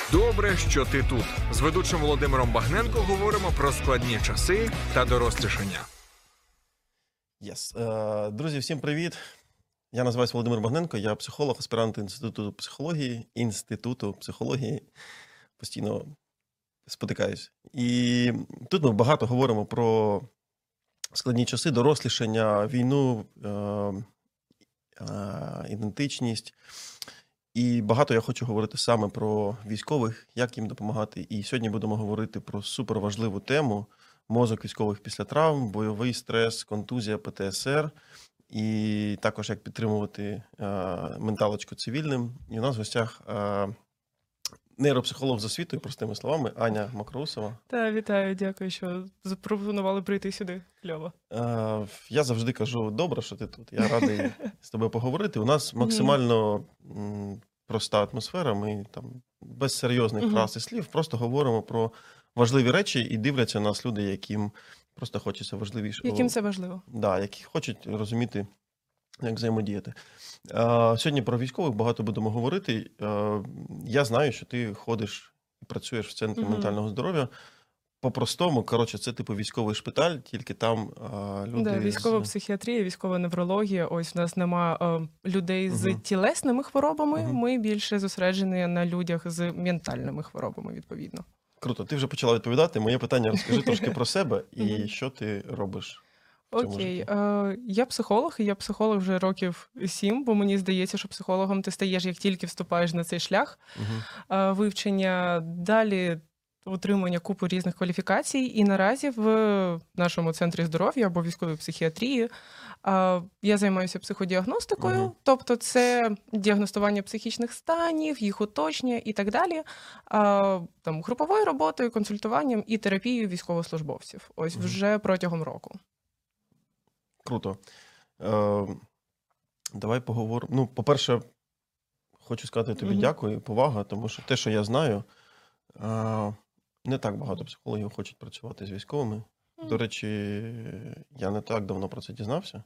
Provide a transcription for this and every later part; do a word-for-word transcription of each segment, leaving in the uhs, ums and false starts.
Добре, що ти тут. З ведучим Володимиром Багненко говоримо про складні часи та дорослішання. Yes. Uh, друзі, всім привіт. Я називаюся Володимир Багненко, я психолог, аспірант Інституту психології, Інституту психології. Постійно спотикаюсь. І тут ми багато говоримо про складні часи, дорослішання, війну, uh, uh, ідентичність. І багато я хочу говорити саме про військових, як їм допомагати. І сьогодні будемо говорити про суперважливу тему – мозок військових після травм, бойовий стрес, контузія, Пе Те Ес Ер. І також як підтримувати а, менталочку цивільним. І у нас в гостях а, нейропсихолог з освітою, простими словами, Аня Мокроусова. Та, вітаю, дякую, що запропонували прийти сюди. Кльово. А, я завжди кажу, добре, що ти тут. Я радий з тобою поговорити. У нас максимально м, проста атмосфера. Ми там без серйозних Мгм. фраз і слів просто говоримо про важливі речі і дивляться нас люди, яким просто хочеться важливіше. Яким це важливо? Да, які хочуть розуміти, як взаємодіяти. А, сьогодні про військових багато будемо говорити. А, я знаю, що ти ходиш і працюєш в центрі Мгм. ментального здоров'я. По-простому, коротше, це типу військовий шпиталь, тільки там а, люди... Да, військова з- психіатрія, військова неврологія. Ось в нас нема е, людей з Мгм. тілесними хворобами. Мгм. Ми більше зосереджені на людях з ментальними хворобами, відповідно. Круто, ти вже почала відповідати. Моє питання, розкажи трошки про себе і Мгм. що ти робиш в цьому Окей, житті. е, я психолог, і я психолог вже років сім, бо мені здається, що психологом ти стаєш, як тільки вступаєш на цей шлях Мгм. е, вивчення. Далі отримання купи різних кваліфікацій. І наразі в нашому центрі здоров'я або військовій психіатрії е, я займаюся психодіагностикою, Мгм. тобто це діагностування психічних станів, їх уточнення і так далі, е, там, груповою роботою, консультуванням і терапією військовослужбовців. Ось Мгм. вже протягом року. Круто. Е, давай поговоримо. Ну, по-перше, хочу сказати тобі Мгм. дякую і повага, тому що те, що я знаю, е, не так багато психологів хочуть працювати з військовими. До речі, я не так давно про це дізнався,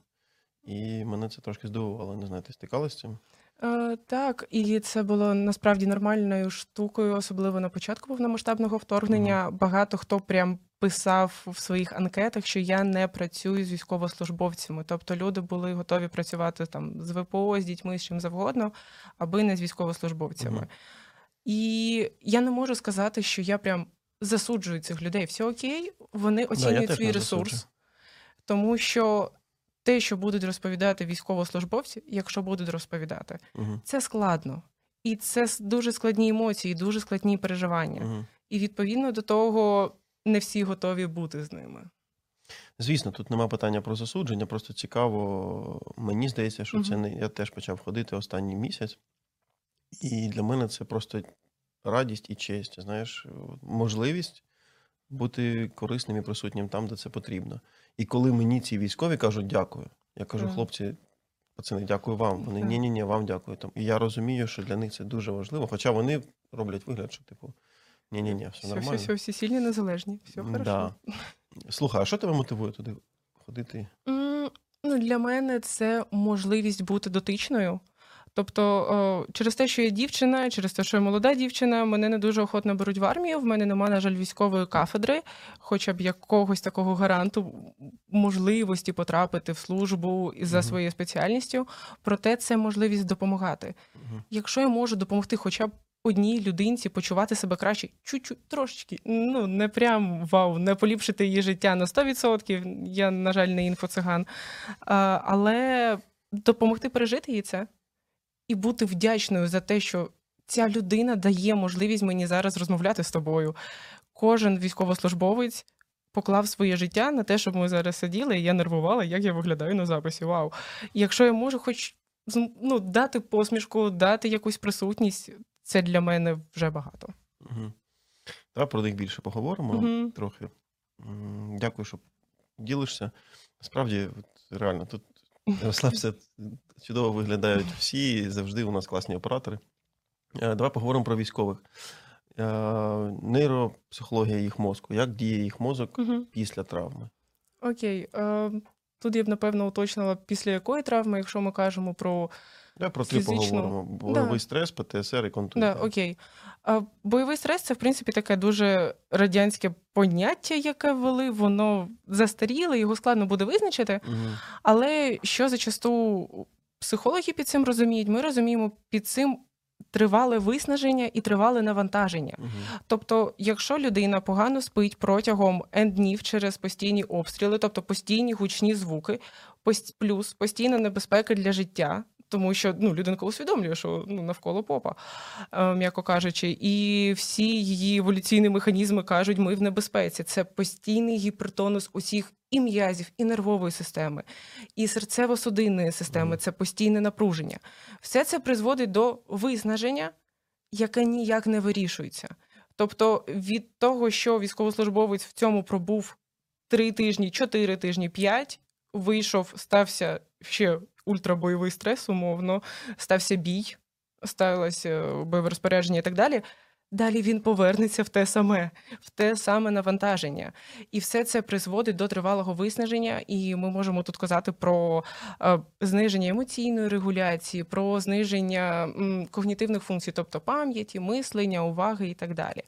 і мене це трошки здивувало. Не знаю, ти стикалась з цим? Е, так, і це було насправді нормальною штукою, особливо на початку повномасштабного вторгнення. Багато хто прям писав в своїх анкетах, що я не працюю з військовослужбовцями. Тобто люди були готові працювати там з Ве Пе О, з дітьми, з чим завгодно, аби не з військовослужбовцями. Мгм. І я не можу сказати, що я прям засуджую цих людей. Все окей, вони я оцінюють теж свій не ресурс, засуджую. тому що те, що будуть розповідати військовослужбовці, якщо будуть розповідати, Мгм. це складно. І це с- дуже складні емоції, дуже складні переживання. Мгм. І відповідно до того не всі готові бути з ними. Звісно, тут нема питання про засудження, просто цікаво. Мені здається, що це Мгм. не я теж почав ходити останній місяць, і для мене це просто радість і честь, знаєш, можливість бути корисним і присутнім там, де це потрібно. І коли мені ці військові кажуть дякую, я кажу, Так. хлопці, пацани, дякую вам. Вони Так. ні-ні-ні, вам дякую. Там. І я розумію, що для них це дуже важливо, хоча вони роблять вигляд, що типу, ні-ні-ні, все Все, нормально. все, все, всі сильні, незалежні, все хорошо. Да. Слухай, а що тебе мотивує туди ходити? М, Ну, для мене це можливість бути дотичною. Тобто, о, через те, що я дівчина, через те, що я молода дівчина, мене не дуже охотно беруть в армію. В мене немає, на жаль, військової кафедри, хоча б якогось такого гаранту можливості потрапити в службу за Мгм. своєю спеціальністю. Проте це можливість допомагати. Мгм. Якщо я можу допомогти хоча б одній людинці почувати себе краще, чуть-чуть, трошечки, ну, не прям вау, не поліпшити її життя на сто відсотків, я, на жаль, не інфоциган, а, але допомогти пережити їй це і бути вдячною за те, що ця людина дає можливість мені зараз розмовляти з тобою. Кожен військовослужбовець поклав своє життя на те, щоб ми зараз сиділи, і я нервувала, як я виглядаю на записі. Вау. І якщо я можу хоч з- ну, дати посмішку, дати якусь присутність, це для мене вже багато. Мгм. Давай про них більше поговоримо Мгм. трохи. М, Дякую, що ділишся. Насправді, от реально, тут розслабся, чудово виглядають всі, завжди у нас класні оператори. Е, Давай поговоримо про військових. Е, Нейропсихологія їх мозку. Як діє їх мозок Мгм. після травми? Окей. Е, тут я б, напевно, уточнила, після якої травми, якщо ми кажемо про Давай про три фізичну. поговоримо. Бойовий Да. стрес, ПТСР і контузія. Да, окей. А, бойовий стрес – це, в принципі, таке дуже радянське поняття, яке ввели, воно застаріле, його складно буде визначити. Мгм. Але що зачасту психологи під цим розуміють? Ми розуміємо під цим тривале виснаження і тривале навантаження. Мгм. Тобто, якщо людина погано спить протягом ен днів через постійні обстріли, тобто постійні гучні звуки, пос- плюс постійна небезпека для життя, тому що ну, людинка усвідомлює, що ну, навколо попа, е, м'яко кажучи, і всі її еволюційні механізми кажуть, ми в небезпеці. Це постійний гіпертонус усіх і м'язів, і нервової системи, і серцево-судинної системи, Мгм. це постійне напруження. Все це призводить до виснаження, яке ніяк не вирішується. Тобто від того, що військовослужбовець в цьому пробув три тижні, чотири тижні, п'ять, вийшов, стався ще ультрабойовий стрес, умовно, стався бій, ставилося бойове розпорядження і так далі. Далі він повернеться в те саме, в те саме навантаження. І все це призводить до тривалого виснаження, і ми можемо тут казати про е, зниження емоційної регуляції, про зниження м, когнітивних функцій, тобто пам'яті, мислення, уваги і так далі.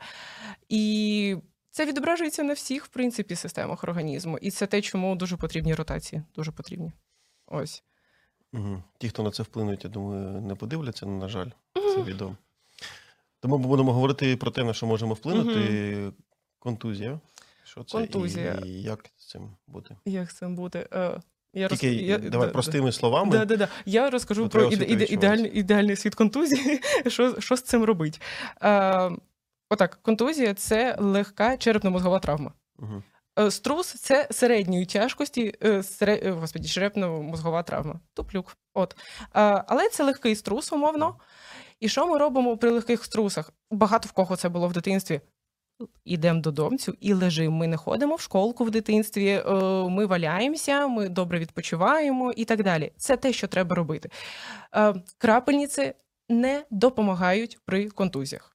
І це відображується на всіх, в принципі, системах організму. І це те, чому дуже потрібні ротації. Дуже потрібні. Ось. Мгм. Ті, хто на це вплинуть, я думаю, не подивляться, на жаль, це відео. Тому ми будемо говорити про те, на що можемо вплинути. Контузія. Що це Контузія. і як з цим бути? Як це буде? Е, я Тільки роз- я- давай да, простими словами. Да, да, да. Я розкажу Бо про треба іде, освіта іде, відчувається. ідеальний, ідеальний світ контузії, що, що з цим робить. Е, отак, контузія – це легка черепно-мозгова травма. Мгм. Е, Струс – це середньої тяжкості, е, сере, е, господі, черепно-мозгова травма. Туплюк. От. Е, але це легкий струс, умовно. І що ми робимо при легких струсах? Багато в кого це було в дитинстві. Ідемо додомцю і лежимо. Ми не ходимо в школку в дитинстві, е, ми валяємося, ми добре відпочиваємо і так далі. Це те, що треба робити. Е, Крапельниці не допомагають при контузіях.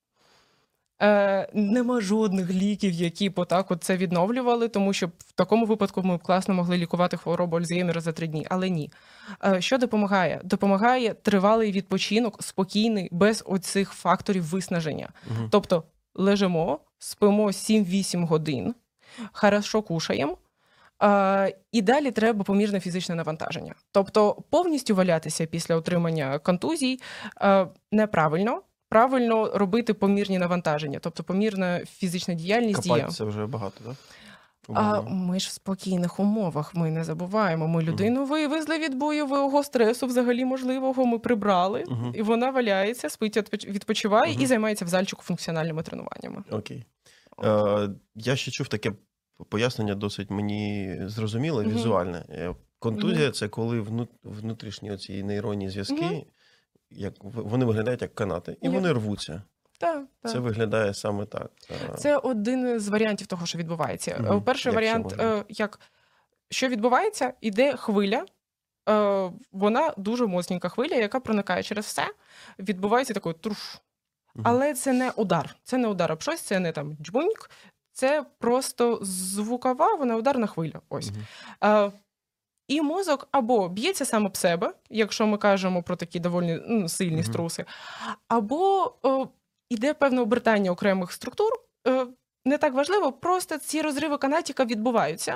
Е, нема жодних ліків, які б отак от це відновлювали, тому що в такому випадку ми б класно могли лікувати хворобу Альцгеймера за три дні, але ні. Е, що допомагає? Допомагає тривалий відпочинок, спокійний, без оцих факторів виснаження. Мгм. Тобто лежимо, спимо сім-вісім годин, хорошо кушаємо, е, і далі треба помірне фізичне навантаження. Тобто повністю валятися після отримання контузій е, неправильно. Правильно робити помірні навантаження, тобто помірна фізична діяльність діє. Копати це вже багато, так? А ми ж в спокійних умовах, ми не забуваємо. Ми людину вивезли від бойового стресу, взагалі можливого, ми прибрали, Мгм. і вона валяється, спить, відпоч- відпочиває Мгм. і займається в зальчику функціональними тренуваннями. Окей. Е, я ще чув таке пояснення, досить мені зрозуміле, Мгм. візуальне. Е, Контузія це коли вну- внутрішні оці нейронні зв'язки, Мгм. як, в- вони виглядають як канати, і Є. вони рвуться. Так, Це так. виглядає саме так. Е, Це один з варіантів того, що відбувається. Мгм. Е, Перший Як ще варіант, може е, як що відбувається, іде хвиля. Е, Вона дуже моцненька хвиля, яка проникає через все. Відбувається такий труш. Мгм. Але це не удар. Це не удар об щось, це не там джбуньк. Це просто звукова, вона ударна хвиля. Ось. Мгм. Е, І мозок або б'ється сам об себе, якщо ми кажемо про такі доволі ну, сильні Мгм. струси, або е, іде певне обертання окремих структур. Е, не так важливо, просто ці розриви канатіка відбуваються,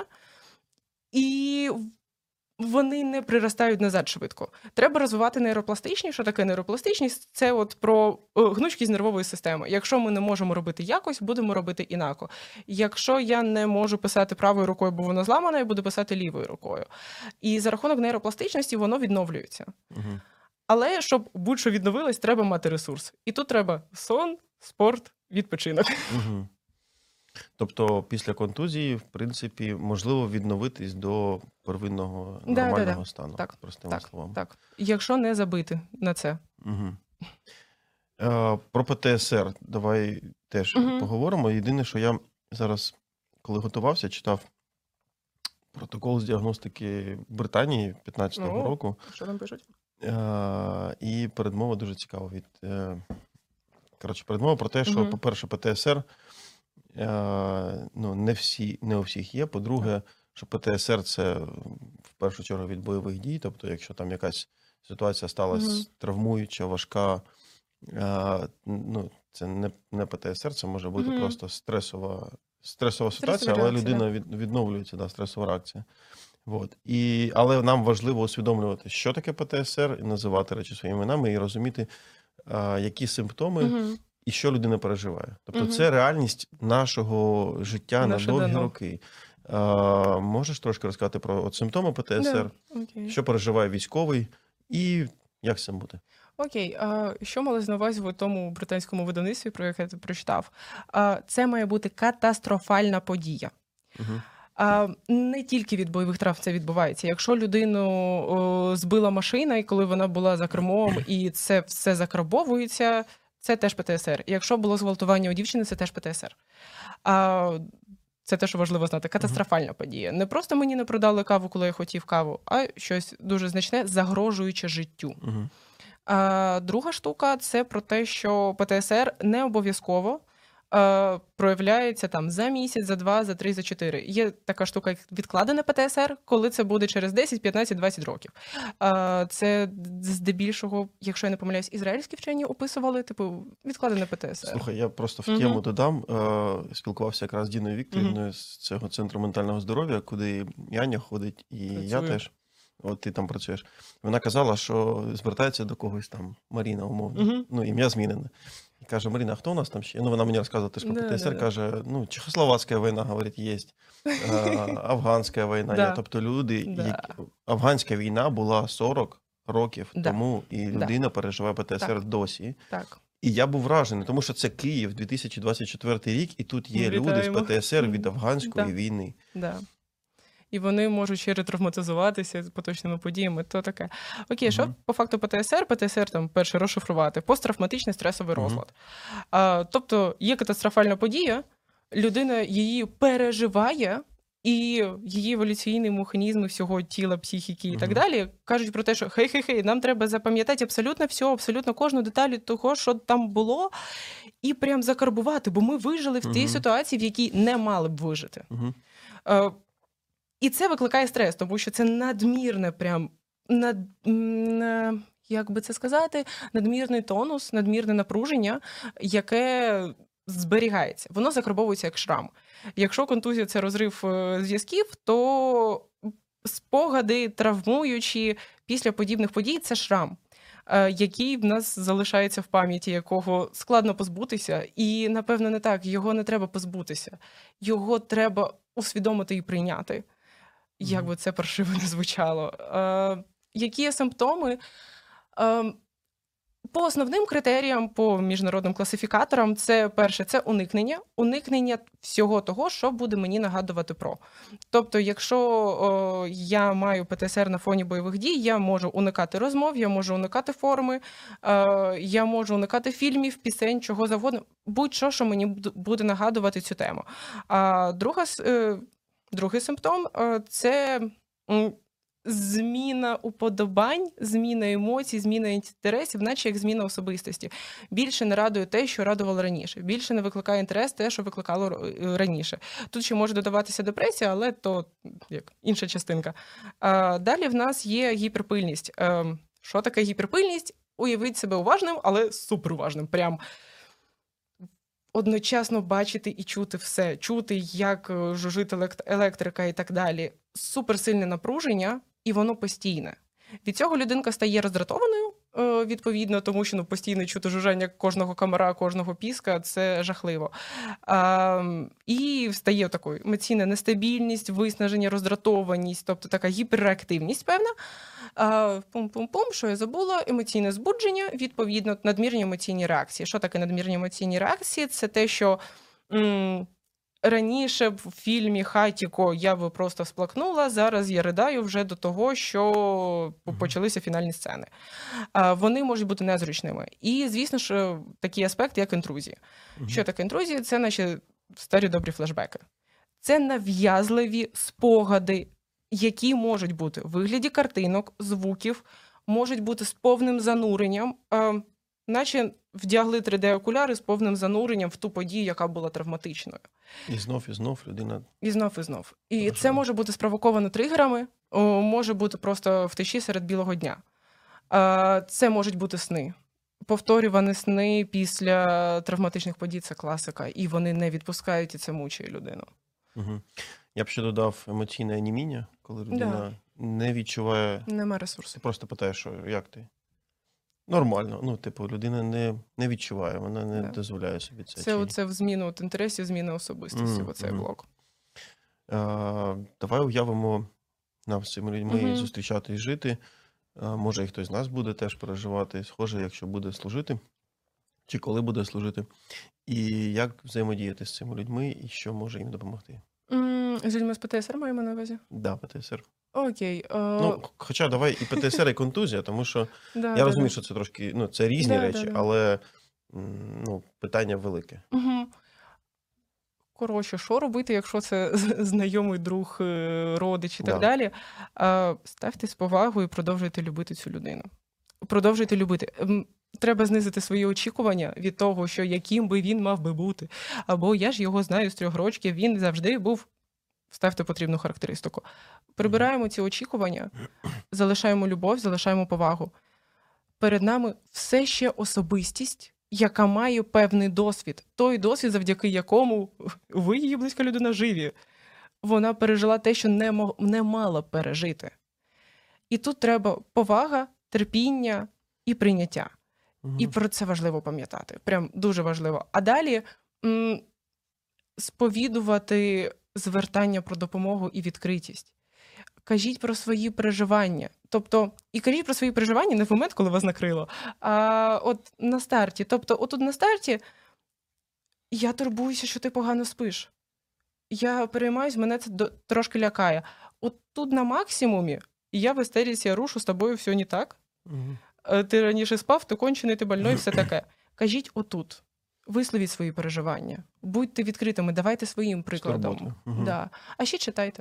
і вони не приростають назад швидко. Треба розвивати нейропластичність. Що таке нейропластичність? Це от про е, гнучкість нервової системи. Якщо ми не можемо робити якось, будемо робити інако. Якщо я не можу писати правою рукою, бо вона зламана, я буду писати лівою рукою. І за рахунок нейропластичності воно відновлюється. Мгм. Але щоб будь-що відновилось, треба мати ресурс. І тут треба сон, спорт, відпочинок. Мгм. Тобто після контузії, в принципі, можливо відновитись до первинного Да, да, нормального да. стану, Так, простими так, словами. Так. Якщо не забити на це. Угу. Е, про ПТСР давай теж Мгм. поговоримо. Єдине, що я зараз, коли готувався, читав протокол з діагностики в Британії п'ятнадцятого О. року. Що там пишуть? Е, і передмова дуже цікава. Від, е, коротше, передмова про те, що, Мгм. по-перше, ПТСР е, ну, не, всі, не у всіх є. По-друге, що ПТСР це в першу чергу від бойових дій. Тобто, якщо там якась ситуація сталася Мгм. травмуюча, важка. А, ну, це не, не ПТСР, це може бути Мгм. просто стресова, стресова ситуація, Стресова але реакція, людина від, відновлюється, да, стресова реакція. От. І, але нам важливо усвідомлювати, що таке ПТСР, і називати речі своїми іменами, і розуміти, а, які симптоми Мгм. і що людина переживає. Тобто Мгм. це реальність нашого життя Наше на довгі дано. роки. А, можеш трошки розказати про от симптоми ПТСР, Да. Окей. що переживає військовий і як з цим бути? Окей, а що малось на увазі в тому британському видавництві, про яке ти прочитав? А, Це має бути катастрофальна подія. Угу. А, Не тільки від бойових травм це відбувається. Якщо людину о, збила машина, і коли вона була за кермом, і це все закарбовується, це теж ПТСР. Якщо було зґвалтування у дівчини, це теж ПТСР. А, Це те, що важливо знати. Катастрофальна подія. Не просто мені не продали каву, коли я хотів каву, а щось дуже значне, загрожуюче життю. Угу. А друга штука – це про те, що ПТСР не обов'язково е, проявляється там за місяць, за два, за три, за чотири. Є така штука, як відкладене ПТСР, коли це буде через десять, п'ятнадцять, двадцять років. Е, це здебільшого, якщо я не помиляюсь, ізраїльські вчені описували, типу, відкладене ПТСР. Слухай, я просто в Мгм. тему додам. Е, Спілкувався якраз з Діною Вікторівною з цього центру ментального здоров'я, куди і Аня ходить, і я Працює. теж. От ти там працюєш. Вона казала, що звертається до когось там, Маріна, умовно. Мгм. Ну, ім'я змінене. І каже: Маріна, а хто у нас там ще? Ну, вона мені розказувала теж про Да, ПТСР, да, да. каже, ну, Чехословацька війна, говорить, є. Афганська війна є. Да. Тобто люди, Да. які... Афганська війна була сорок років Да. тому, і Да. людина переживає ПТСР Так. досі. Так. І я був вражений, тому що це Київ, дві тисячі двадцять четвертий рік, і тут є люди з Вітаємо. ПТСР від афганської Да. війни. Да. І вони можуть ще ретравматизуватися з поточними подіями, то таке. Окей, що Мгм. по факту ПТСР? ПТСР, там, перше, розшифрувати, посттравматичний стресовий Мгм. розлад. А, тобто є катастрофальна подія, людина її переживає, і її еволюційні механізми всього тіла, психіки і так Мгм. далі кажуть про те, що хей-хей-хей, нам треба запам'ятати абсолютно все, абсолютно кожну деталь того, що там було, і прям закарбувати, бо ми вижили в тій Мгм. ситуації, в якій не мали б вижити. Угу. Е, І це викликає стрес, тому що це надмірне, прям над, м, е, як би це сказати, надмірний тонус, надмірне напруження, яке зберігається. Воно закарбовується як шрам. Якщо контузія – це розрив е, зв'язків, то спогади, травмуючі після подібних подій – це шрам, е, який в нас залишається в пам'яті, якого складно позбутися. І, напевно, не так. Його не треба позбутися. Його треба усвідомити і прийняти. Як Мгм. би це паршиво не звучало. Е, які є симптоми? Е, по основним критеріям, по міжнародним класифікаторам, це перше, це уникнення. Уникнення всього того, що буде мені нагадувати про. Тобто, якщо о, я маю ПТСР на фоні бойових дій, я можу уникати розмов, я можу уникати форми, е, я можу уникати фільмів, пісень, чого завгодно. Будь-що, що мені буд- буде нагадувати цю тему. А друга, с- е, другий симптом е, – це м, зміна уподобань, зміна емоцій, зміна інтересів, наче як зміна особистості. Більше не радує те, що радувало раніше. Більше не викликає інтерес те, що викликало е, раніше. Тут ще може додаватися депресія, але то як інша частинка. А, далі в нас є гіперпильність. Е, що таке гіперпильність? Уявіть себе уважним, але суперуважним. Прям одночасно бачити і чути все. Чути, як е, жужжить елект- електрика і так далі. Суперсильне напруження, і воно постійне. Від цього людинка стає роздратованою, е, відповідно, тому що ну, постійно чути жужжання кожного комара, кожного піска – це жахливо. А, і стає такою емоційна нестабільність, виснаження, роздратованість, тобто така гіперреактивність певна. А, пум-пум-пум, що я забула, емоційне збудження, відповідно, надмірні емоційні реакції. Що таке надмірні емоційні реакції? Це те, що м, раніше в фільмі «Хатіко» я би просто сплакнула, зараз я ридаю вже до того, що Мгм. почалися фінальні сцени. А, вони можуть бути незручними. І, звісно ж, такий аспект, як інтрузії. Мгм. Що таке інтрузія? Це наші старі добрі флешбеки. Це нав'язливі спогади, які можуть бути в вигляді картинок, звуків, можуть бути з повним зануренням, е, наче вдягли три де-окуляри з повним зануренням в ту подію, яка була травматичною. І знов, і знов людина. І знов, і знов. І Хорошо. це може бути спровоковано тригерами, о, може бути просто втечі серед білого дня. А, Це можуть бути сни. Повторювані сни після травматичних подій – це класика. І вони не відпускають, і це мучає людину. Угу. Я б ще додав емоційне оніміння, коли людина Да. не відчуває. Нема Ти ресурсу. просто питаєш, що як ти? Нормально. Ну, типу, людина не, не відчуває, вона не Да. дозволяє собі це. Це Чи- оце в зміну от інтересів, зміна особистості, Мгм, оцей мгм. блок. А, давай уявимо нам з цими людьми Мгм. зустрічати і жити. А, може, і хтось з нас буде теж переживати, схоже, якщо буде служити, чи коли буде служити. І як взаємодіяти з цими людьми, і що може їм допомогти. М, З людьми з ПТСР маємо на увазі? Да, ПТСР. Окей. е, Ну, хоча давай і ПТСР, і контузія, тому що да, я да, розумію, да. що це трошки, ну, це різні Да, да, речі, да. але м, ну, питання велике. Мгм. Коротше, що робити, якщо це з- знайомий друг, е, родич і так Да. далі? А, Ставте з повагою і продовжуйте любити цю людину. Продовжуйте любити. Ем, Треба знизити свої очікування від того, що яким би він мав би бути. Або я ж його знаю з трьох років, він завжди був. Ставте потрібну характеристику. Прибираємо ці очікування, залишаємо любов, залишаємо повагу. Перед нами все ще особистість, яка має певний досвід. Той досвід, завдяки якому ви, її близька людина, живі. Вона пережила те, що не, мо- не мала пережити. І тут треба повага, терпіння і прийняття. Мгм. І про це важливо пам'ятати. Прям дуже важливо. А далі м, сповідувати звертання про допомогу і відкритість. Кажіть про свої переживання. Тобто, і кажіть про свої переживання не в момент, коли вас накрило, а от на старті. Тобто, отут на старті я турбуюся, що ти погано спиш. Я переймаюсь, мене це до- трошки лякає. От тут на максимумі я в істеріці, я рушу, з тобою все не так. Мгм. Е, Ти раніше спав, ти кончений, ти больной, все таке. Кажіть отут. Висловіть свої переживання. Будьте відкритими, давайте своїм прикладом. турботою. Мгм. Да. А ще читайте.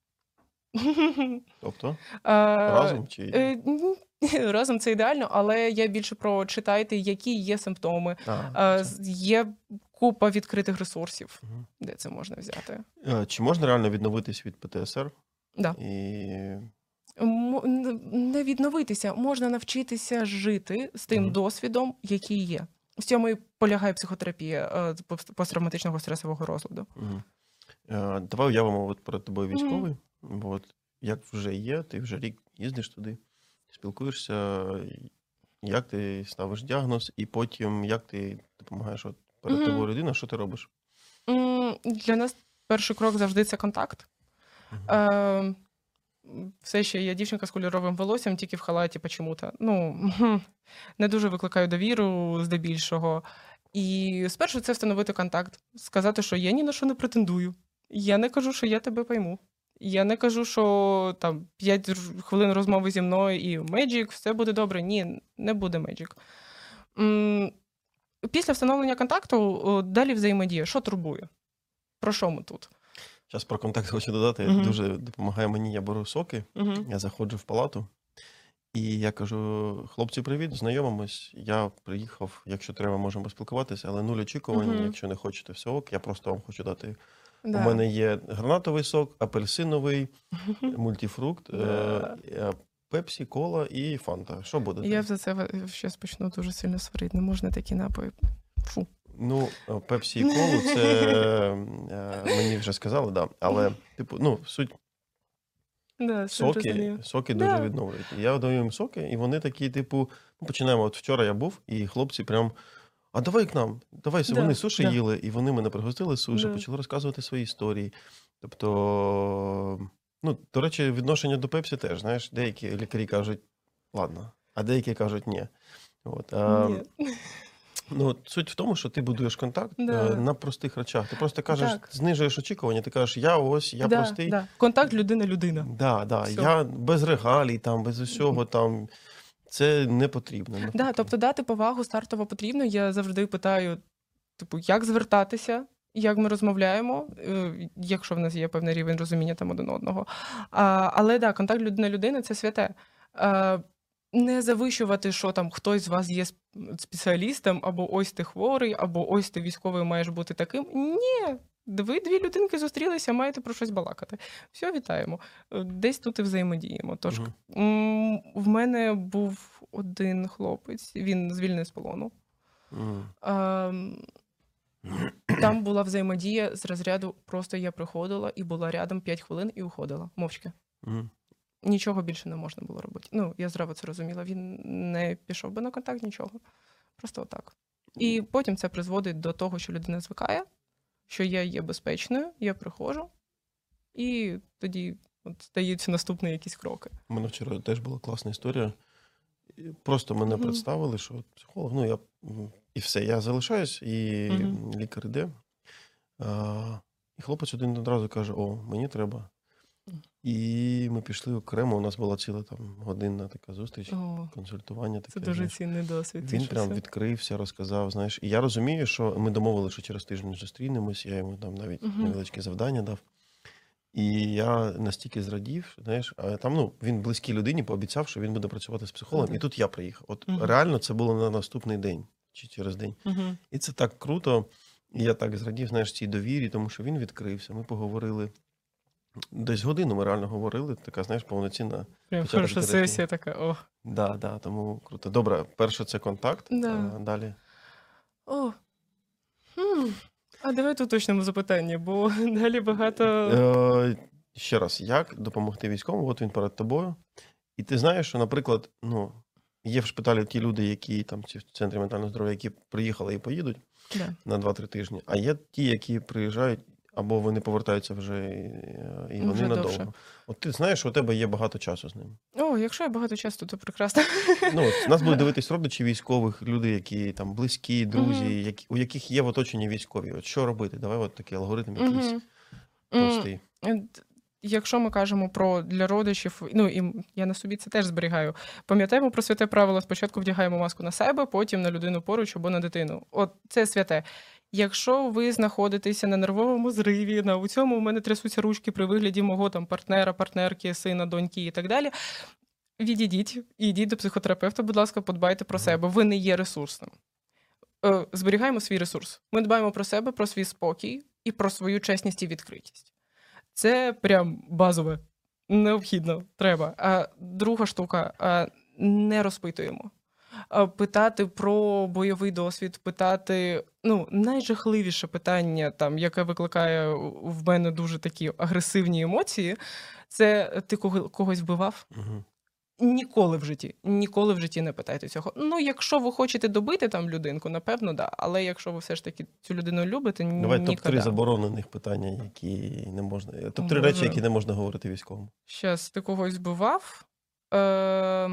Тобто, А, разом чи... е, ні, Разом це ідеально, але я більше про читайте, які є симптоми. А, А, це. з- Є купа відкритих ресурсів, Мгм. де це можна взяти. Е, Чи можна реально відновитись від ПТСР? Да. І... М- н- Не відновитися, можна навчитися жити з тим Мгм. досвідом, який є. В цьому і полягає психотерапія е, пост- посттравматичного стресового розладу. Мгм. Е, Давай уявимо от перед тобою Мгм. військовий. От, як вже є, ти вже рік їздиш туди, спілкуєшся, як ти ставиш діагноз, і потім як ти допомагаєш от перед Мгм. тобою людина, що ти робиш? М, Для нас перший крок завжди це контакт. Мгм. Е, Все ще я дівчинка з кольоровим волоссям, тільки в халаті почему-то. Ну, мгм, не дуже викликаю довіру здебільшого. І спершу це встановити контакт, сказати, що я ні на що не претендую. Я не кажу, що я тебе пойму. Я не кажу, що там п'ять р- хвилин розмови зі мною і Magic, все буде добре. Ні, не буде Magic. М, Після встановлення контакту о, далі взаємодія. Що турбує? Про що ми тут? Зараз про контакт хочу додати. Мгм. Дуже допомагає мені, я беру соки, Угу. я заходжу в палату, і я кажу: хлопці, привіт, знайомимось. Я приїхав, якщо треба, можемо поспілкуватися, але нуль очікувань, Мгм. якщо не хочете, все ок. Я просто вам хочу дати. Да. У мене є гранатовий сок, апельсиновий, мультифрукт, Да. е, пепсі, кола і фанта. Що буде? Я за це зараз почну дуже сильно сварити. Не можна такі напої. Фу. Ну, е, пепсі і колу, це е, мені вже сказали, да. Але, типу, ну, суть Да, все соки, розумію. соки Да. дуже відновлюють. І я даю їм соки, і вони такі, типу, ну, починаємо. От вчора я був, і хлопці прям. А давай к нам, давай. Да, Вони суші да. їли, і вони мене пригостили суші, Да. почали розказувати свої історії. Тобто, ну, до речі, відношення до пепсі теж, знаєш, деякі лікарі кажуть, ладно, а деякі кажуть, ні. От, а, Ні. ну, суть в тому, що ти будуєш контакт Да. е, на простих речах. Ти просто кажеш, Так. знижуєш очікування, ти кажеш, я ось, я да, простий. Да. Контакт людина-людина. Да, да. Всьо. Я без регалій, там, без усього там. Це не потрібно. навпаки. Да, тобто дати повагу стартово потрібно. Я завжди питаю, типу, як звертатися, як ми розмовляємо, е, якщо в нас є певний рівень розуміння там один одного. А, але да, контакт людина-людина – це святе. А, не завищувати, що там хтось з вас є сп- спеціалістом, або ось ти хворий, або ось ти військовий маєш бути таким. Ні, ви дві людинки зустрілися, маєте про щось балакати. Все, вітаємо. Десь тут і взаємодіємо. Тож, м, в мене був один хлопець, він звільнений з полону. Мгм. Ем, Там була взаємодія з розряду, просто я приходила і була рядом п'ять хвилин і уходила, мовчки. Мгм. Нічого більше не можна було робити. Ну, я зразу це розуміла. Він не пішов би на контакт, нічого. Просто отак. І потім це призводить до того, що людина звикає, що я є безпечною, я приходжу, і тоді от стаються наступні якісь кроки. У мене вчора теж була класна історія. І Просто мене Мгм. представили, що от психолог, ну я м, і все, я залишаюсь, і Мгм. лікар іде. А, і хлопець один одразу каже: о, мені треба. Мгм. І ми пішли окремо. У нас була ціла там годинна така зустріч, О, консультування це таке. дуже знаєш. цінний досвід. це Він що прям все. відкрився, розказав, знаєш. І я розумію, що ми домовилися, що через тиждень зустрінемось, я йому там навіть Мгм. невеличке завдання дав. І я настільки зрадів, знаєш, а там, ну, він близькій людині пообіцяв, що він буде працювати з психологом. Мгм. І тут я приїхав. От Мгм. реально це було на наступний день чи через день. Мгм. І це так круто. І я так зрадів, знаєш, цій довірі, тому що він відкрився. Ми поговорили. Десь годину ми реально говорили. Така, знаєш, повноцінна. Прям Початок хороша терапії. сесія така. О. Да, да, тому круто. Добре, перше це контакт, Да. а далі. О. Хм. А давайте уточнимо запитання, бо далі багато. Е, ще раз, як допомогти військовому? От він перед тобою. І ти знаєш, що, наприклад, ну, є в шпиталі ті люди, які там ці в центрі ментального здоров'я, які приїхали і поїдуть Да. на два-три тижні, а є ті, які приїжджають, або вони повертаються вже і, і вони Вже надовго. довше. От ти знаєш, що у тебе є багато часу з ним. О, якщо я багато часу, то прекрасно. Ну, от, нас будуть дивитись родичі військових, люди, які там близькі, друзі, Мгм. які, у яких є в оточенні військові. От що робити? Давай от такий алгоритм якийсь Мгм. М, простий. Е, Якщо ми кажемо про для родичів, ну і м- я на собі це теж зберігаю. Пам'ятаємо про святе правило: спочатку вдягаємо маску на себе, потім на людину поруч або на дитину. От це святе. Якщо ви знаходитеся на нервовому зриві, на у цьому у мене трясуться ручки при вигляді мого там партнера, партнерки, сина, доньки і так далі. Відійдіть і йдіть до психотерапевта, будь ласка, подбайте про Мгм. себе. Ви не є ресурсним. Е, Зберігаємо свій ресурс. Ми дбаємо про себе, про свій спокій і про свою чесність і відкритість. Це прям базове, необхідно, треба. А друга штука, а, не розпитуємо. А, питати про бойовий досвід, питати, ну, найжахливіше питання, там, яке викликає в мене дуже такі агресивні емоції, це ти кого- когось вбивав? Угу. Ніколи в житті, ніколи в житті не питайте цього. Ну, якщо ви хочете добити там людинку, напевно, да. Але якщо ви все ж таки цю людину любите, ні- Давай топ-три ніколи. заборонених питання, які не можна. Топ-три Боже. речі, які не можна говорити військовому. Щас, ти когось вбивав? Е...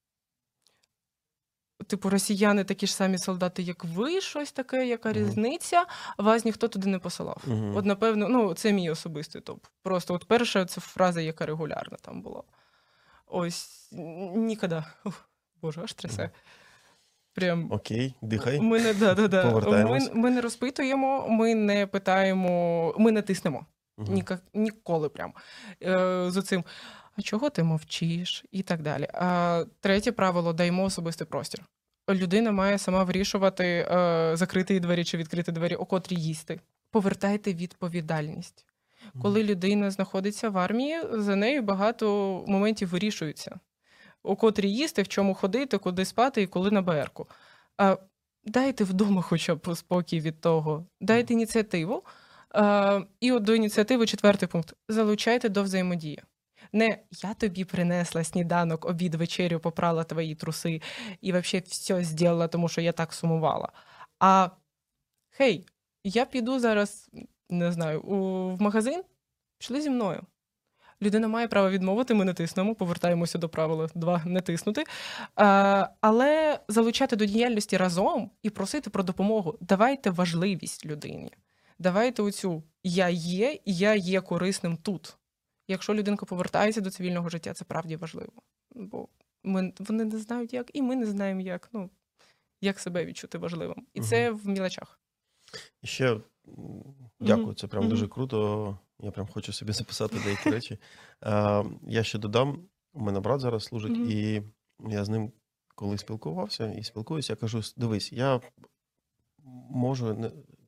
Типу, росіяни такі ж самі солдати, як ви, щось таке, яка Мгм. різниця, вас ніхто туди не посилав. Мгм. От, напевно, ну, це мій особистий топ. Просто от перша це фраза, яка регулярно там була. Ось, н- ніколи. Ух, Боже, аж трясе. Мгм. Прям. Окей, дихай. Ми не, да, да, да. Ми, Повертаємось. ми не розпитуємо, ми не питаємо, ми не тиснемо. Мгм. Ніка, ніколи прям. Е, з оцим, а чого ти мовчиш? І так далі. А третє правило: даємо особистий простір. Людина має сама вирішувати, е, закрити їй двері чи відкрити двері, о котрі їсти. Повертайте відповідальність. Коли людина знаходиться в армії, за нею багато моментів вирішуються. У котрі їсти, в чому ходити, куди спати і коли на БРку. А дайте вдома хоча б спокій від того. Дайте ініціативу. А, і от до ініціативи четвертий пункт. Залучайте до взаємодії. Не я тобі принесла сніданок, обід, вечерю, попрала твої труси і взагалі все зробила, тому що я так сумувала. А хей, я піду зараз, не знаю, у, в магазин, пішли зі мною. Людина має право відмовити, ми не тиснемо, повертаємося до правила два, не тиснути. А, але залучати до діяльності разом і просити про допомогу. Давайте важливість людині. Давайте оцю «я є, і я є корисним тут». Якщо людинка повертається до цивільного життя, це правді важливо. Бо ми, вони не знають як, і ми не знаємо як, ну, як себе відчути важливим. І це в мілочах. І ще м, дякую, Мгм. це прям Мгм. дуже круто. Я прям хочу собі записати деякі речі. Е, я ще додам, у мене брат зараз служить, Мгм. і я з ним коли спілкувався і спілкуюся, я кажу: дивись, я можу не,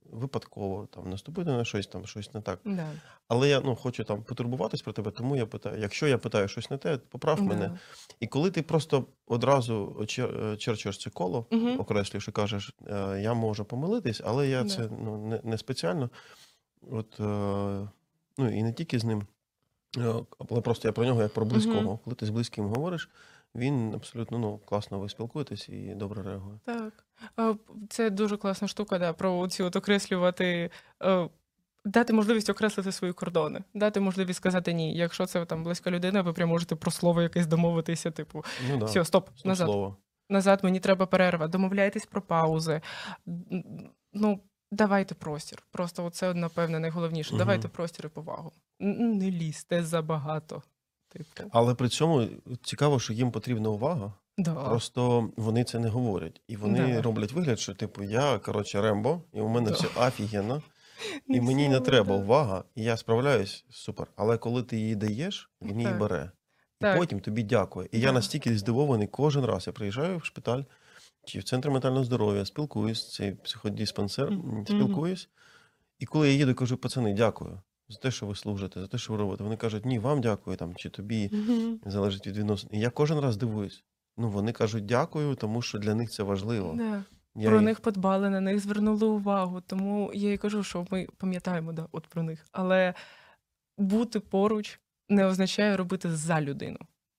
випадково там наступити на щось, там щось не так. Да. Але я ну, хочу там потурбуватись про тебе, тому я питаю. Якщо я питаю щось не те, поправ Да. мене. І коли ти просто одразу очер- черчиш це коло, Мгм. окреслюєш і кажеш, е, я можу помилитись, але я Да. це ну, не, не спеціально. От, е, ну і не тільки з ним, е, але просто я про нього як про близького. Мгм. Коли ти з близьким говориш, він абсолютно ну, класно ви спілкуєтесь і добре реагує. Так. А, Це дуже класна штука, да, про ці от окреслювати, е, дати можливість окреслити свої кордони, дати можливість сказати ні. Якщо це там близька людина, ви прям можете про слово якесь домовитися, типу, Ну да, все, стоп, стоп назад. слово. Назад, мені треба перерва, домовляйтесь про паузи. М, Ну, давайте простір. Просто оце, напевне, найголовніше. Мгм. Давайте простір і повагу. Н- Не лізьте забагато. Типу, Але при цьому цікаво, що їм потрібна увага. да. Просто вони це не говорять. І вони Да. роблять вигляд, що типу я, коротше, Рембо, і у мене Да. все офігенно, і Не мені всі, не але треба да. увага, і я справляюсь супер. Але коли ти її даєш, він її Так. бере. І Так. потім тобі дякує. І я Да. настільки здивований кожен раз. Я приїжджаю в шпиталь чи в центр ментального здоров'я, спілкуюсь, цей психодиспансер, Мгм. м, спілкуюсь. І коли я їду, кажу, пацани, дякую за те, що ви служите, за те, що ви робите. Вони кажуть, ні, вам дякую, там, чи тобі. Мгм. Залежить від відносин. І я кожен раз дивуюсь. Ну, вони кажуть дякую, тому що для них це важливо. Да. Я Про їх- них подбали, на них звернули увагу. Тому я і кажу, що ми пам'ятаємо да, от про них. Але бути поруч не означає робити за людину.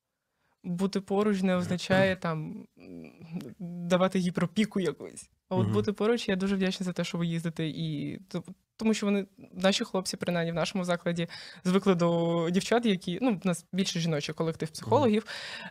Бути поруч не означає там м, давати гіперопіку якусь. А от Мгм. бути поруч, я дуже вдячна за те, що ви їздите. І то- тому що вони, наші хлопці, принаймні в нашому закладі, звикли до дівчат, які ну, в нас більше жіночий колектив психологів,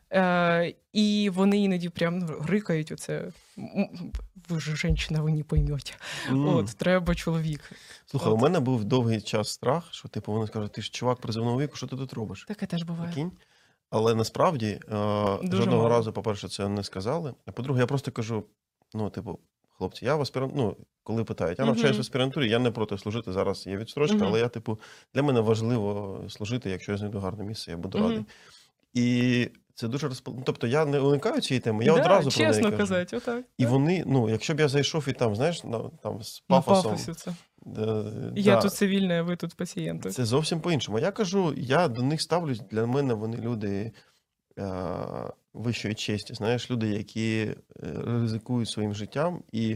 е, і вони іноді прям ну, рикають оце. «М, Ви ж жінка, ви не поймете. М. От, треба чоловік. Слухай, от. у мене був довгий час страх, що типу вони скажуть, ти ж чувак призовного віку, що ти тут робиш? Таке теж буває. Прикинь? Але насправді е, жодного мало. разу, по-перше, це не сказали. А по-друге, я просто кажу: ну, типу, хлопці, я в аспіран... ну, коли питають, я навчаюсь Мгм. в аспірантурі, я не проти служити зараз. Є відстрочка, Мгм. але я, типу, для мене важливо служити, якщо я знайду гарне місце, я буду Мгм. радий. І це дуже розпал... ну, тобто я не уникаю цієї теми, я Да, одразу про неї чесно кажу. казати, отак. І да. вони, ну, якщо б я зайшов і там, знаєш, на, там з На пафосом. пафосі це. е, Я да, тут цивільна, а ви тут пацієнти. Це зовсім по-іншому. Я кажу, я до них ставлюсь, для мене вони люди е, вищої честі, знаєш, люди, які е, ризикують своїм життям, і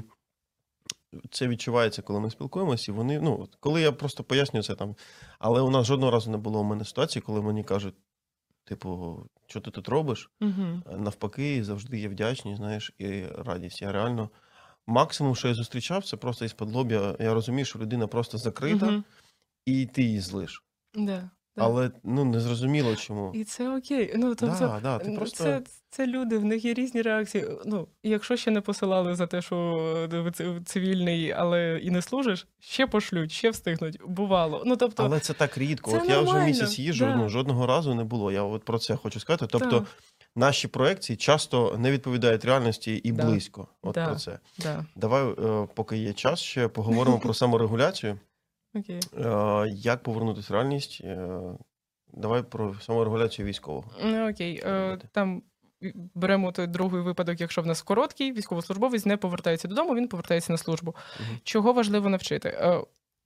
це відчувається, коли ми спілкуємося, і вони, ну, коли я просто пояснюю це там, але у нас жодного разу не було у мене ситуації, коли мені кажуть, типу, що ти тут робиш? Угу. Навпаки, завжди є вдячність, знаєш, і радість. Я реально максимум, що я зустрічав, це просто із-під лобя. Я розумію, що людина просто закрита, Угу. і ти її злиш. Да, да. Але ну не зрозуміло чому. І це окей. Ну, тобто, Да, да, ти ну, просто... це, це люди, в них є різні реакції. Ну, якщо ще не посилали за те, що ви ци- цивільний, але і не служиш, ще пошлють, ще встигнуть. Бувало. Ну, тобто, Але це так рідко. це От я вже нормально, місяць їжджу, да. ну жодного разу не було. Я от про це хочу сказати. Тобто Так. наші проекції часто не відповідають реальності і Да. близько. От Да. про це. да, Давай, е, поки є час, ще поговоримо про саморегуляцію. окей. Е, Як повернутися в реальність? Е, Давай про саморегуляцію військового. Ну, окей. Е, Давайте. там беремо той другий випадок, якщо в нас короткий, військовослужбовець не повертається додому, він повертається на службу. Мгм. Чого важливо навчити? Е,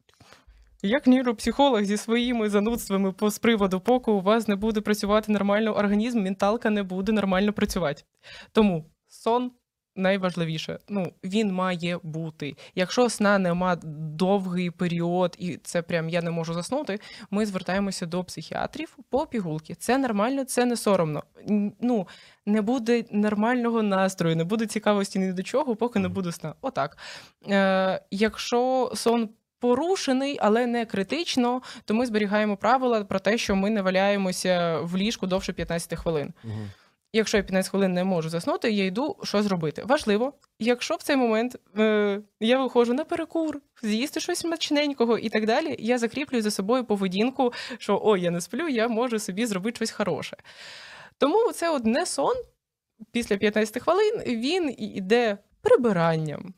Як нейропсихолог зі своїми занудствами по з приводу, поки у вас не буде працювати нормально організм, менталка не буде нормально працювати. Тому сон найважливіше. Ну, він має бути. Якщо сна нема довгий період, і це прям я не можу заснути, ми звертаємося до психіатрів по пігулки. Це нормально, це не соромно. Н- Ну, не буде нормального настрою, не буде цікавості ні до чого, поки не Мгм. буде сна. Отак. Е, якщо сон порушений, але не критично, то ми зберігаємо правила про те, що ми не валяємося в ліжку довше п'ятнадцять хвилин. Мгм. Якщо я п'ятнадцять хвилин не можу заснути, я йду, що зробити. Важливо, якщо в цей момент е, я виходжу на перекур, з'їсти щось смачненького і так далі, я закріплюю за собою поведінку, що ой, я не сплю, я можу собі зробити щось хороше. Тому це от не сон після п'ятнадцять хвилин, він йде прибиранням,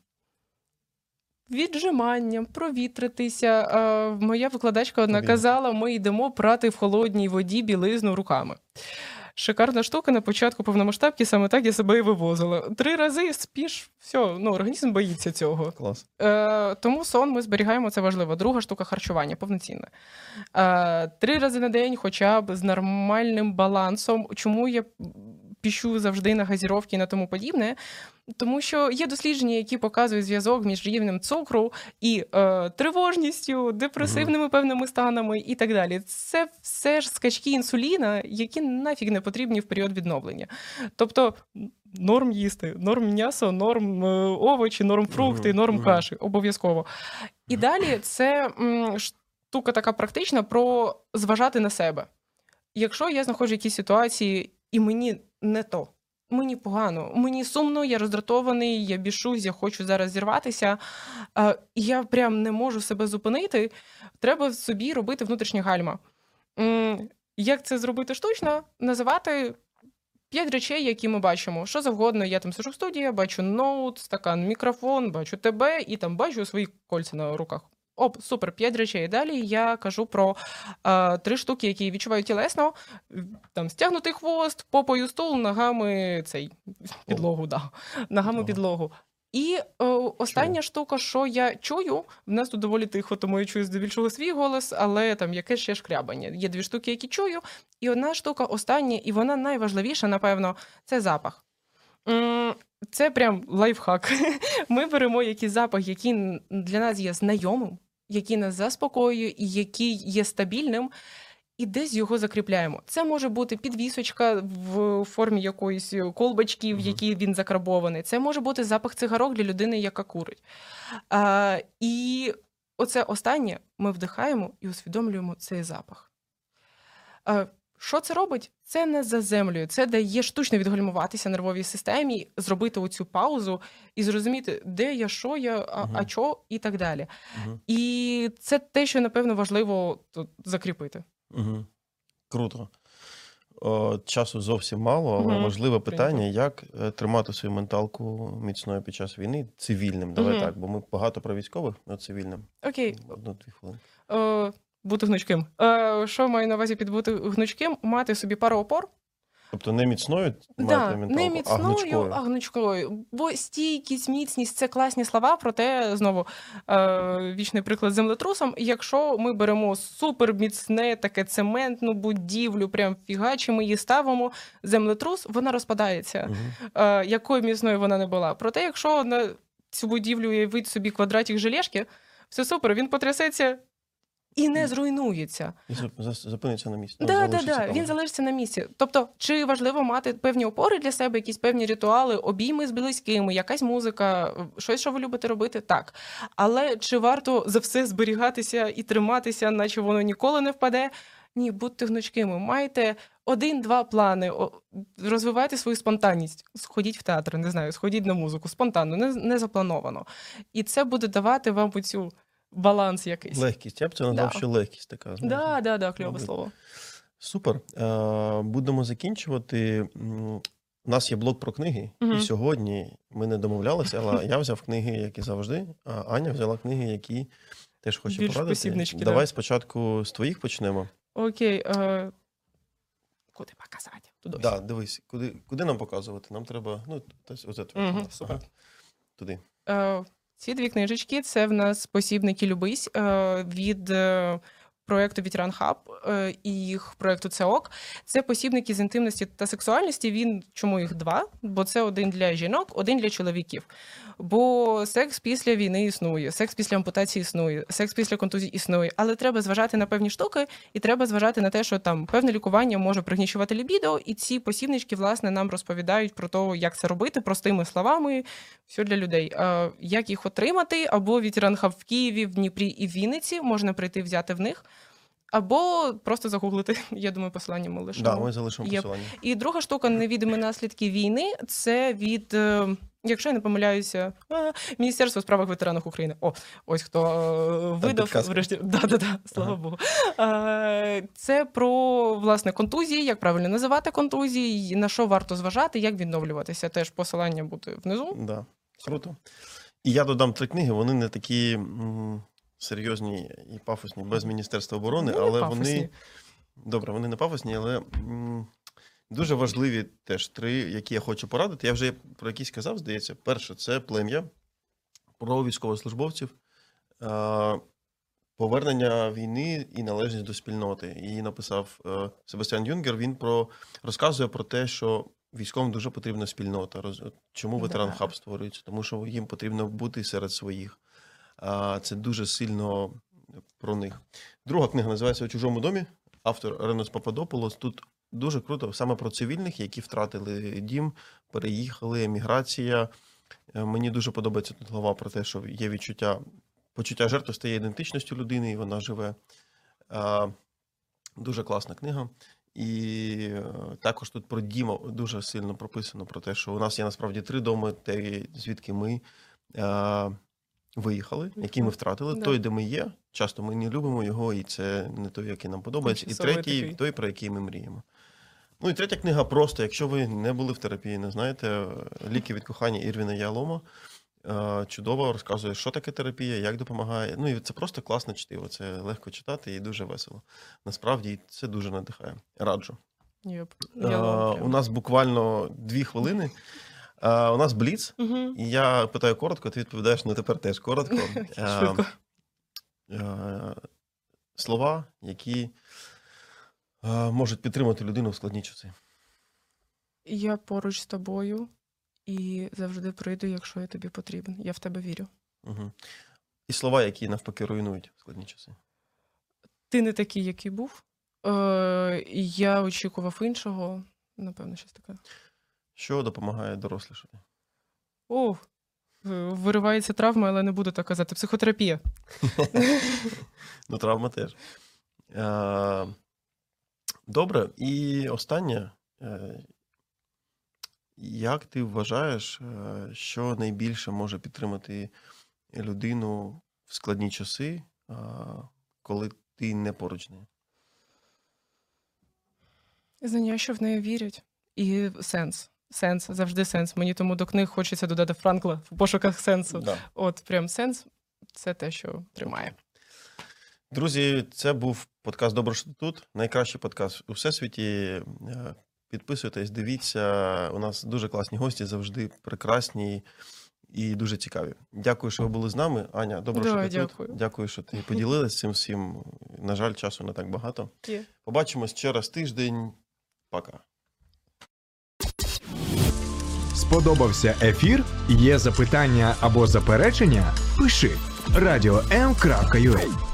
віджиманням, провітритися. Е, Моя викладачка одна Вірно. казала, ми йдемо прати в холодній воді білизну руками. Шикарна штука на початку повномасштабки, саме так я себе і вивозила. Три рази спіш, все, ну, організм боїться цього. Клас. Е, тому сон ми зберігаємо, це важливо. Друга штука – харчування, повноцінне. Е, три рази на день хоча б з нормальним балансом. Чому я піщу завжди на газіровки і на тому подібне? Тому що є дослідження, які показують зв'язок між рівнем цукру і е, тривожністю, депресивними mm-hmm. певними станами і так далі. Це все ж скачки інсуліна, які нафіг не потрібні в період відновлення. Тобто норм їсти, норм м'ясо, норм е, овочі, норм фрукти, норм mm-hmm. каші. Обов'язково. І далі це м, штука така практична про зважати на себе. Якщо я знаходжу якісь ситуації і мені не то, мені погано, мені сумно, я роздратований, я бішусь, я хочу зараз зірватися, а, я прям не можу себе зупинити, треба собі робити внутрішнє гальма. М, як це зробити штучно? Називати п'ять речей, які ми бачимо. Що завгодно, я там сижу в студії, бачу ноут, стакан, мікрофон, бачу тебе і там бачу свої кольця на руках. Оп, супер, п'ять речей. Далі я кажу про а, три штуки, які відчуваю тілесно. Там стягнутий хвост, попою стул, ногами цей підлогу, да. Ногами підлогу. І о, остання чую. штука, що я чую, в нас тут доволі тихо, тому я чую здебільшого свій голос, але там якесь ще шкрябання. Є дві штуки, які чую, і одна штука, остання, і вона найважливіша, напевно, це запах. Це прям лайфхак. Ми беремо якийсь запах, який для нас є знайомим, який нас заспокоює і який є стабільним, і десь його закріпляємо. Це може бути підвісочка в формі якоїсь колбочки, в якій він закрабований. Це може бути запах цигарок для людини, яка курить. А, і оце останнє ми вдихаємо і усвідомлюємо цей запах. А, що це робить? Це не заземлює, це дає штучно відгальмуватися нервовій системі, зробити оцю паузу і зрозуміти, де я, що я, а, угу. а що і так далі. Угу. І це те, що, напевно, важливо тут закріпити. Угу. Круто. О, часу зовсім мало, але угу. важливе питання, як тримати свою менталку міцною під час війни цивільним. Давай угу. так, бо ми багато про військових, але цивільним. Окей. Одну-дві хвилини. О... Бути гнучким. Е, що маю на увазі під бути гнучким? Мати собі пару опор. Тобто не міцною да, мати менталку, не міцною, а гнучкою. а гнучкою. Бо стійкість, міцність – це класні слова, проте, знову, е, вічний приклад з землетрусом. Якщо ми беремо суперміцне, таке цементну будівлю, прям фігачимо її ставимо, землетрус, вона розпадається. Угу. Е, якою міцною вона не була. Проте, якщо на цю будівлю уявить собі квадратик желешки, все супер, він потрясеться, і не зруйнується. І зупиниться на місці. Так, да, да, да. Він залишиться на місці. Тобто, чи важливо мати певні опори для себе, якісь певні ритуали, обійми з близькими, якась музика, щось, що ви любите робити? Так. Але чи варто за все зберігатися і триматися, наче воно ніколи не впаде? Ні, будьте гнучкими. Майте один-два плани, розвивайте свою спонтанність. Сходіть в театр, не знаю, сходіть на музику, спонтанно, не, не заплановано. І це буде давати вам оцю баланс якийсь. Легкість. Я б це назвав, да. що легкість така. Так, да, да, да, кльове слово. Супер. Будемо закінчувати. У нас є блок про книги. Угу. І сьогодні ми не домовлялися, але я взяв книги, як і завжди, а Аня взяла книги, які теж хоче більш порадити. Давай да. спочатку з твоїх почнемо. Окей. А... Куди показати? Так, да, дивись, куди, куди нам показувати? Нам треба, ну, оце твоє. Угу, супер. Ага. Туди. А... Ці дві книжечки – це в нас посібники «Любись» від проєкту «Ветеран Хаб» і їх проєкту «Цеок». Це посібники з інтимності та сексуальності. Він, чому їх два? Бо це один для жінок, один для чоловіків. Бо секс після війни існує, секс після ампутації існує, секс після контузії існує. Але треба зважати на певні штуки і треба зважати на те, що там певне лікування може пригнічувати лібідо. І ці посібнички, власне, нам розповідають про те, як це робити, простими словами, все для людей. Як їх отримати? Або «Ветеран Хаб» в Києві, в Дніпрі і в Вінниці. Можна прийти взяти в них. Або просто загуглити. Я думаю, посилання ми лишимо. Так, да, ми залишимо посилання. І друга штука «Невідомі наслідки війни» – це від, якщо я не помиляюся, Міністерства у справах ветеранів України. О, ось хто видав. Врешті. Да, да, да, слава ага. Богу. Це про, власне, контузії, як правильно називати контузії, на що варто зважати, як відновлюватися. Теж посилання буде внизу. Так, да. Круто. І я додам три книги, вони не такі... М- серйозні і пафосні, без Міністерства оборони, ну, але пафосні. Вони... Добре, вони не пафосні, але м- Дуже важливі теж три, які я хочу порадити. Я вже про якісь казав, здається. Перше, це плем'я, про військовослужбовців, повернення війни і належність до спільноти. Її написав Себастьян Юнгер. Він про, розказує про те, що військовим дуже потрібна спільнота. Чому ветеран хаб створюється? Тому що їм потрібно бути серед своїх. Це дуже сильно про них. Друга книга називається «У чужому домі». Автор Ренос Пападополос. Тут дуже круто саме про цивільних, які втратили дім, переїхали, еміграція. Мені дуже подобається тут глава про те, що є відчуття, почуття жертви стає ідентичністю людини, і вона живе. Дуже класна книга. І також тут про дім дуже сильно прописано про те, що у нас є насправді три доми, те, звідки ми виїхали, які ми втратили. Да. Той, де ми є, часто ми не любимо його, і це не той, який нам подобається. І третій, такий. Той, про який ми мріємо. Ну і третя книга просто, якщо ви не були в терапії, не знаєте, «Ліки від кохання» Ірвіна Ялома. Чудово розказує, що таке терапія, як допомагає. Ну і це просто класне чтиво, це легко читати і дуже весело. Насправді це дуже надихає. Раджу. Yep. А, у нас буквально дві хвилини. А, у нас бліц, угу. І я питаю коротко, ти відповідаєш, ну тепер теж коротко. Швидко. А, а, слова, які а, можуть підтримати людину в складні часи. Я поруч з тобою. І завжди прийду, якщо я тобі потрібен. Я в тебе вірю. Угу. І слова, які навпаки руйнують в складні часи. Ти не такий, який був. Е, я очікував іншого. Напевно, щось таке. Що допомагає дорослішати? О, виривається травма, але не буду так казати. Психотерапія. Ну, травма теж. Добре. І останнє. Як ти вважаєш, що найбільше може підтримати людину в складні часи, коли ти не поруч з нею? Знання, що в неї вірять. І сенс. Сенс, завжди сенс. Мені тому до книг хочеться додати Франкла в пошуках сенсу. Да. От прям сенс – це те, що тримає. Друзі, це був подкаст «Добре, що ти тут». Найкращий подкаст у всесвіті. Підписуйтесь, дивіться. У нас дуже класні гості, завжди прекрасні і дуже цікаві. Дякую, що ви були з нами. Аня, добре, що ти дякую. тут. Дякую, що ти поділилась цим всім. На жаль, часу не так багато. Є. Побачимось через тиждень. Пока. Сподобався ефір? Є запитання або заперечення? Пиши радіо ем крапка ю а.